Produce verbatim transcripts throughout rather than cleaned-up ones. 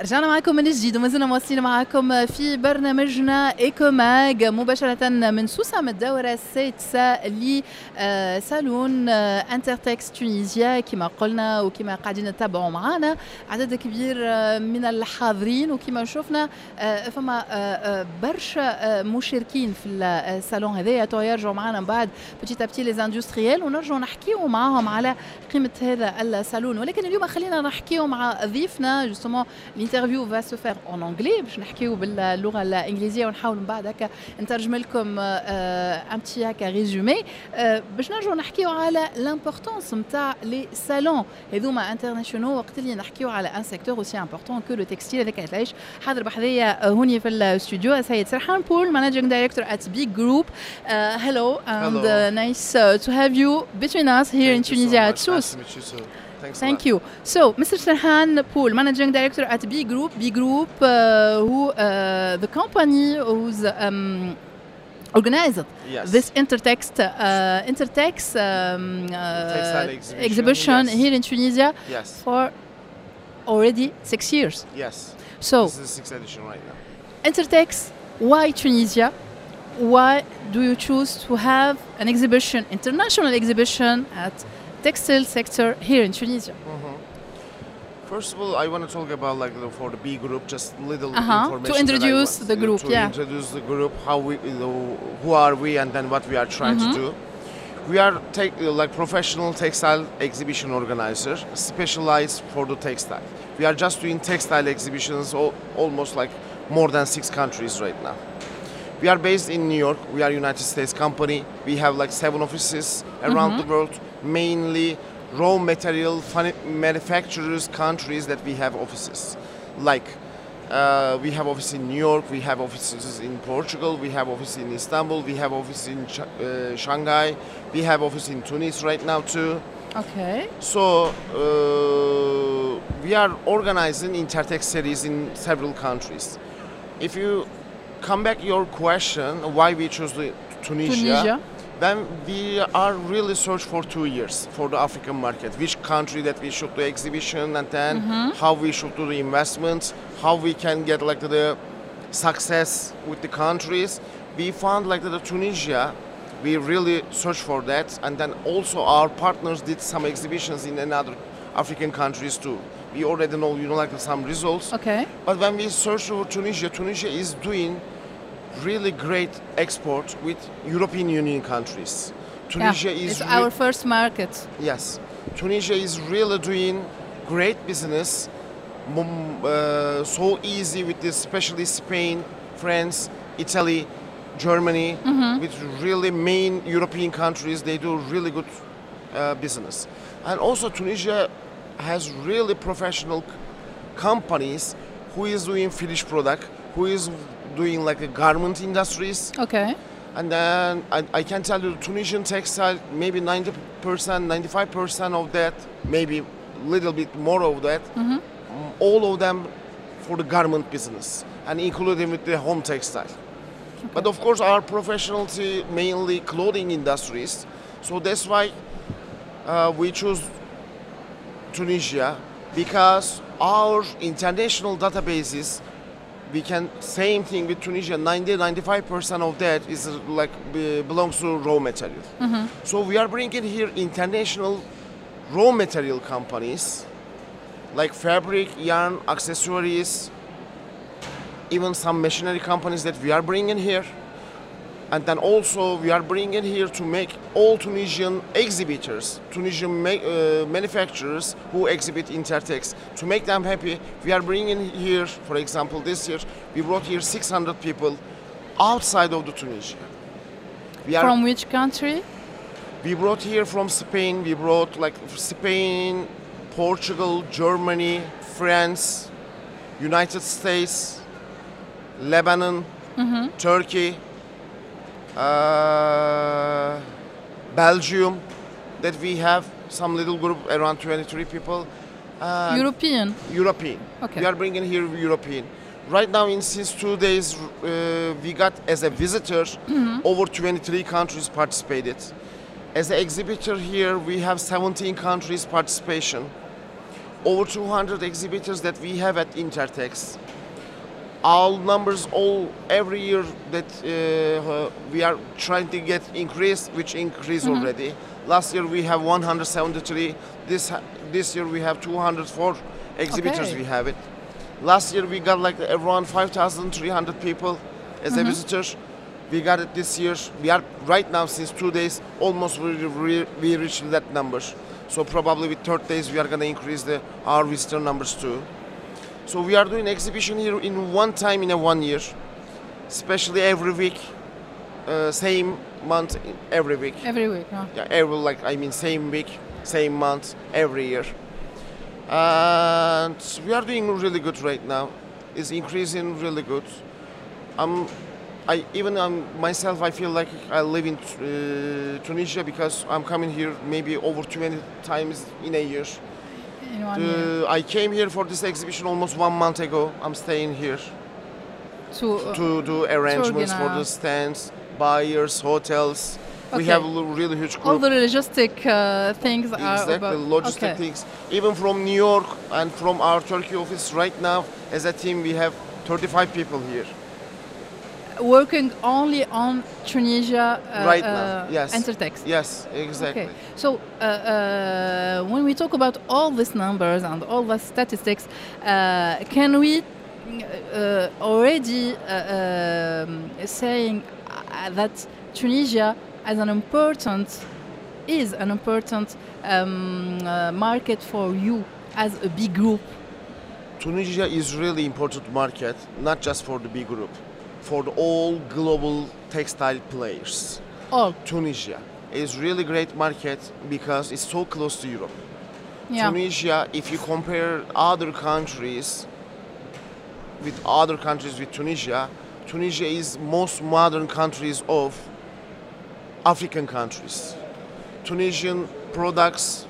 رجعنا معكم من جديد وما زلنا مواصلين معكم في برنامجنا ايكوماج مباشرة من سوسة من الدورة السادسة لصالون انترتكس تونيزيا. كما قلنا وكما قاعدين نتابعوا معنا عدد كبير من الحاضرين، وكما شفنا فما برشا مشاركين في الصالون هذايا. تو يرجعوا معنا من بعد بتيت ابتي لي اندستريال ونرجعوا نحكيوا معاهم على قيمة هذا الصالون. ولكن اليوم خلينا نحكيوا مع ضيفنا جوستومون. الانترفيو va se faire en anglais باش نحكيو باللغه الانجليزيه ونحاول من بعد هكا نترجم لكم ان بتي هكا ريزومي باش نرجعوا نحكيو على لامبورطونس نتاع لي سالون هذوما انترناسيونال وقت اللي نحكيو على ان سيكتور اوسي امبورطون كو لو تكستيل. هذاك علاش حاضر بحذايا هوني في الاستوديو السيد سرحان بول مانجينج دايركتور ات بيج جروب. Hello and uh, nice uh, to have you between us here Thank in Tunisia so at SOUS. Thanks Thank you. So, Mister Serhan Pool, Managing Director at B Group. B Group, uh, who uh, the company who's um, organized yes. this Intertext uh, Intertext um, uh, exhibition, exhibition yes. here in Tunisia yes. for already six years. Yes. So, this is the sixth edition right now. Intertext, why Tunisia? Why do you choose to have an exhibition, international exhibition at textile sector here in Tunisia? Mm-hmm. First of all, I want to talk about like for the B group, just little uh-huh. information to introduce want, the group. To yeah. introduce the group, how we, you know, who are we, and then what we are trying mm-hmm. to do. We are te- like professional textile exhibition organizer, specialized for the textile. We are just doing textile exhibitions all, almost like more than six countries right now. We are based in New York. We are a United States company. We have like seven offices around mm-hmm. the world, mainly raw material manufacturers countries that we have offices. Like uh, we have offices in New York, we have offices in Portugal, we have offices in Istanbul, we have offices in Ch- uh, Shanghai, we have office in Tunis right now too. Okay. So uh, we are organizing Intertext series in several countries. If you come back your question, why we chose the Tunisia, Tunisia. then we are really search for two years for the African market, which country that we should do exhibition, and then mm-hmm. how we should do the investments, how we can get like the success with the countries. We found like the Tunisia, we really search for that, and then also our partners did some exhibitions in another African countries too. We already know, you know, like some results. Okay. But when we search for Tunisia, Tunisia is doing really great export with European Union countries. Tunisia yeah, is it's re- our first market. Yes, Tunisia is really doing great business. Um, uh, so easy with this, especially Spain, France, Italy, Germany, mm-hmm. with really main European countries. They do really good uh, business, and also Tunisia has really professional c- companies who is doing finished product, who is doing like a garment industries. Okay. And then I, I can tell you Tunisian textile, maybe ninety percent, ninety-five percent of that, maybe a little bit more of that, mm-hmm. all of them for the garment business and including with the home textile. Okay. But of course our professionality mainly clothing industries. So that's why uh, we choose Tunisia, because our international databases, we can same thing with Tunisia. ninety to ninety-five percent of that is like uh, belongs to raw material. Mm-hmm. So we are bringing here international raw material companies like fabric, yarn, accessories, even some machinery companies that we are bringing here. And then also we are bringing here to make all Tunisian exhibitors, Tunisian ma- uh, manufacturers who exhibit Intertext, to make them happy. We are bringing here, for example, this year, we brought here six hundred people outside of the Tunisia. We are, from which country? We brought here from Spain, we brought like Spain, Portugal, Germany, France, United States, Lebanon, mm-hmm. Turkey, Uh, Belgium, that we have some little group around twenty-three people. Uh, European. European. Okay. We are bringing here European. Right now, in since two days, uh, we got as a visitor mm-hmm. over twenty-three countries participated. As an exhibitor here, we have seventeen countries participation. over two hundred exhibitors that we have at Intertex. All numbers, all every year that uh, we are trying to get increase, which increased mm-hmm. already. Last year we have one hundred seventy-three. This this year we have two hundred four exhibitors. Okay. We have it. Last year we got like around five thousand three hundred people as mm-hmm. a visitor. We got it this year. We are right now since two days almost we, we, we reached that number. So probably with third days we are gonna increase the our visitor numbers too. So we are doing exhibition here in one time in a one year, especially every week, uh, same month every week. Every week, huh? Yeah, every like I mean same week, same month every year. And we are doing really good right now. It's increasing really good. Um, I even um, myself I feel like I live in uh, Tunisia because I'm coming here maybe over twenty times in a year. In one uh, year. I came here for this exhibition almost one month ago. I'm staying here to, uh, to do arrangements for the stands, buyers, hotels. Okay. We have a really huge group. All the logistic uh, things exactly, are about... logistic okay. things. Even from New York and from our Turkey office right now, as a team, we have thirty-five people here. Working only on Tunisia uh, right uh, now, yes. Intertex. Yes, exactly. Okay. So uh, uh, when we talk about all these numbers and all the statistics, uh, can we uh, already uh, um, saying uh, that Tunisia as an important is an important um, uh, market for you as a big group? Tunisia is really important market, not just for the big group. For the all global textile players. All. Tunisia is really great market because it's so close to Europe. Yeah. Tunisia, if you compare other countries with other countries with Tunisia, Tunisia is most modern countries of African countries. Tunisian products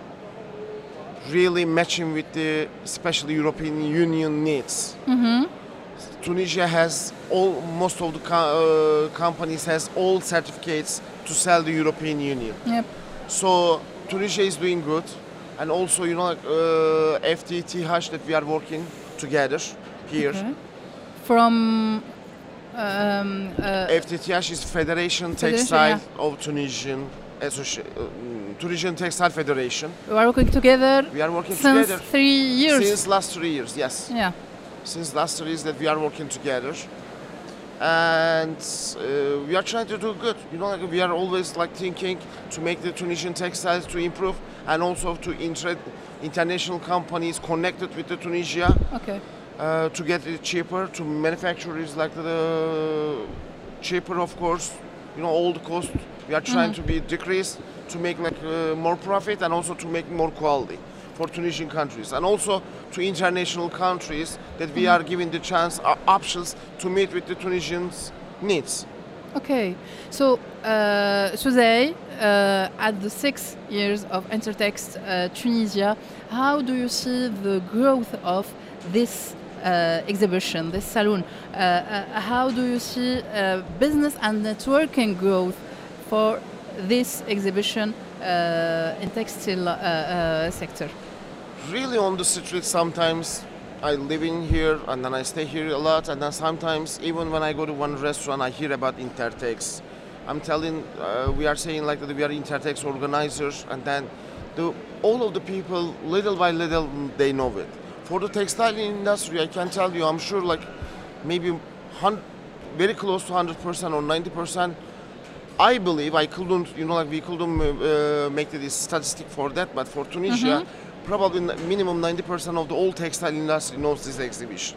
really matching with the especially European Union needs. Mm-hmm. Tunisia has all, most of the co- uh, companies has all certificates to sell the European Union. Yep. So Tunisia is doing good, and also you know like, uh, F T T H that we are working together here. Okay. From um, uh, F T T H is Federation Textile yeah. of Tunisian Associ- uh, Tunisian Textile Federation. We are working together. We are working since together three years. Since last three years, yes. Yeah. Since last three years that we are working together, and uh, we are trying to do good. You know, like we are always like thinking to make the Tunisian textiles to improve, and also to inter- international companies connected with the Tunisia. Okay. Uh, to get it cheaper, to manufacturers like the cheaper, of course. You know, all the cost we are trying mm-hmm. to be decreased to make like uh, more profit and also to make more quality for Tunisian countries, and also to international countries that we mm-hmm. are giving the chance uh, options to meet with the Tunisians' needs. Okay, so uh, today, uh, at the six years of Intertex uh, Tunisia, how do you see the growth of this uh, exhibition, this salon? Uh, uh, how do you see uh, business and networking growth for this exhibition uh, in textile uh, uh, sector? Really on the street sometimes. I live in here and then I stay here a lot, and then sometimes even when I go to one restaurant I hear about Intertex. I'm telling, uh, we are saying like that we are Intertex organizers, and then the, all of the people little by little they know it. For the textile industry I can tell you, I'm sure like maybe hun- very close to one hundred percent or ninety percent. I believe I couldn't, you know, like we couldn't uh, make the statistic for that, but for Tunisia, mm-hmm. probably minimum ninety percent of the whole textile industry knows this exhibition.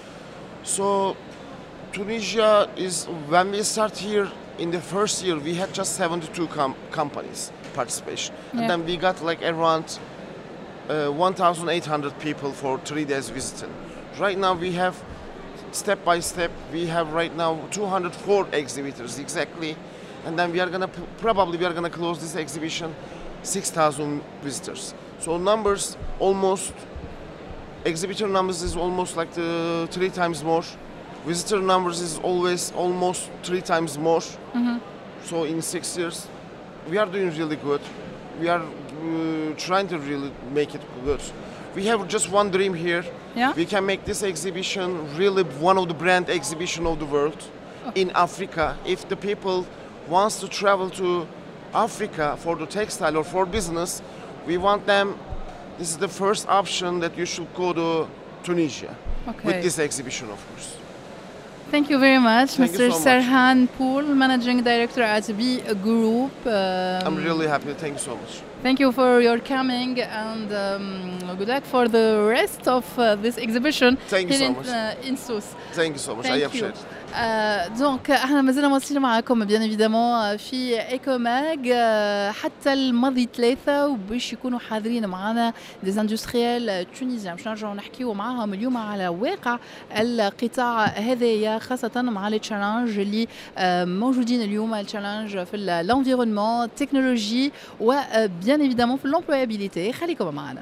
So Tunisia is, when we start here in the first year, we had just seventy-two com- companies participation. Yeah. And then we got like around uh, one thousand eight hundred people for three days visiting. Right now we have, step by step, we have right now two hundred four exhibitors exactly. And then we are gonna probably we are gonna close this exhibition six thousand visitors. So numbers almost exhibitor numbers is almost like the three times more. Visitor numbers is always almost three times more. Mm-hmm. So in six years, we are doing really good. We are uh, trying to really make it good. we have just one dream here. Yeah. We can make this exhibition really one of the brand exhibition of the world in Africa. If the people wants to travel to Africa for the textile or for business, we want them, this is the first option that you should go to Tunisia Okay. with this exhibition, of course. Thank you very much, Thank you Mister so much. Serhan Pool, Managing Director at B Group. Um, I'm really happy. Thank you so much. Thank you for your coming and um, good luck for the rest of uh, this exhibition Thank you here so in, much. uh, in Sousse. Thank you so much. I Thank you. appreciate it. آه دونك احنا مازلنا مواصلين معاكم بيان ايفيدامون في ايكوماج آه حتى الماضي ثلاثة وباش يكونوا حاضرين معنا دي اندستريال تونيزيان باش نرجعوا نحكيوا معاهم اليوم على واقع القطاع هذايا خاصة مع لي تشالنج اللي آه موجودين اليوم التشالنج في الانفيرونمون التكنولوجي وبيان ايفيدامون في الامبلويابيليتي خليكم معنا.